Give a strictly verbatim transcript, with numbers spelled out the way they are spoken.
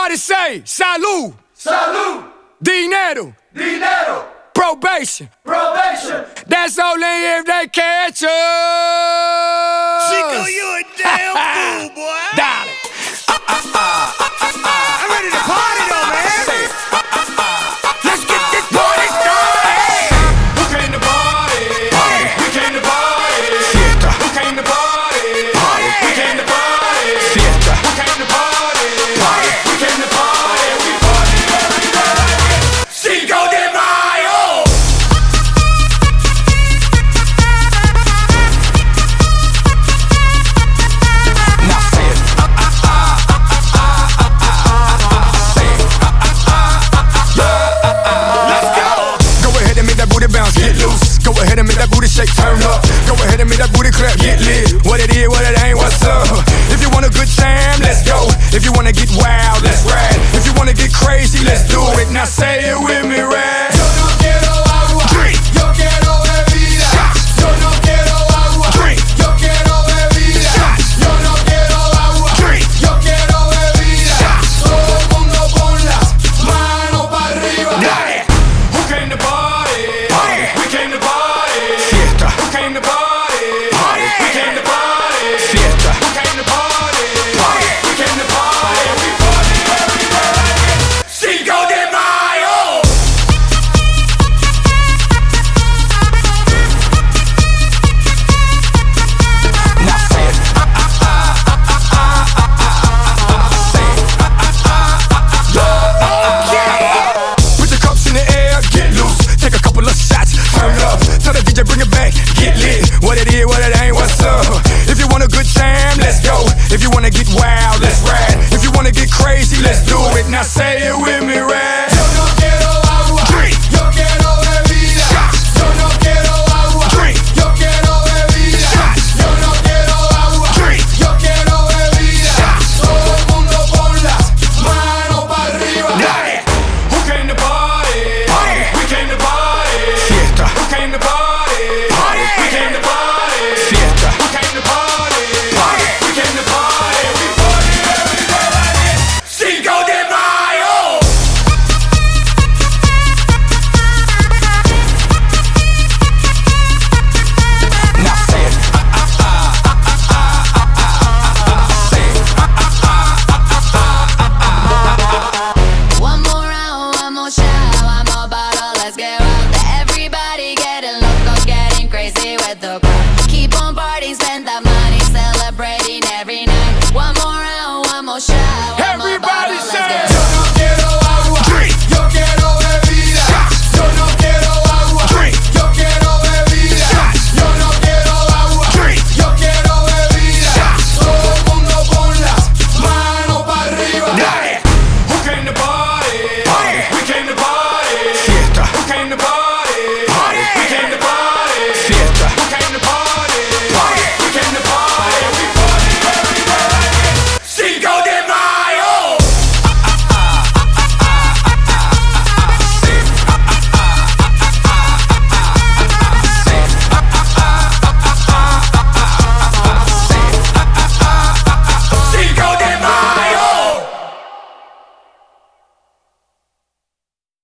Everybody say, salud, salud, dinero, dinero, probation, probation. That's only if they catch us. Chico, you a damn fool, boy. Dale. Uh, uh, uh, uh, uh, uh. I'm ready to party though, man. Say, uh, uh, uh. Let's get this party started. Who came to party? Party. We came to party. Fiesta. Who came to party? Party. We came to party. Fiesta. Who came to party? Party. We came to party. We party every day. Cinco de Mayo. Now say it. Uh, uh, uh, uh, uh, uh, uh, uh, say it. Uh, uh, uh, uh, uh, uh, uh. Let's go. Go ahead and make that booty bounce, get loose. Go ahead and make that booty shake, turn up. Go ahead and make that booty clap, get lit. What it is, what it ain't, what's up? If you want a good time, let's go. If you wanna get wild, let's ride. If you wanna get crazy, let's do it. Now say it with me, right? Yo no quiero agua. Drink. Yo quiero bebida. Shots. Yo no quiero agua. Drink. Yo quiero bebida. Shots. Yo no quiero agua. Drink. Yo quiero bebida. Shots. Todo el mundo con las manos para arriba. Dale. Who came to party? Party. We came to party. Fiesta. Who came to party? Party. We came to party. Fiesta. Who came to party? Party. We came to party. We party every day. Cinco de Mayo. Now say it. Uh, uh, uh, uh, uh, uh, uh, uh, uh, say it. Uh, uh, uh, uh, uh, uh, uh. Put your cups in the air, get loose. Take a couple of shots, turn up. Tell the D J bring it back, get lit. What it is, what it ain't, what's up? If you want a good time, let's go. If you wanna get wild, let's ride. If you wanna get crazy, let's do it. Now say it with me, right?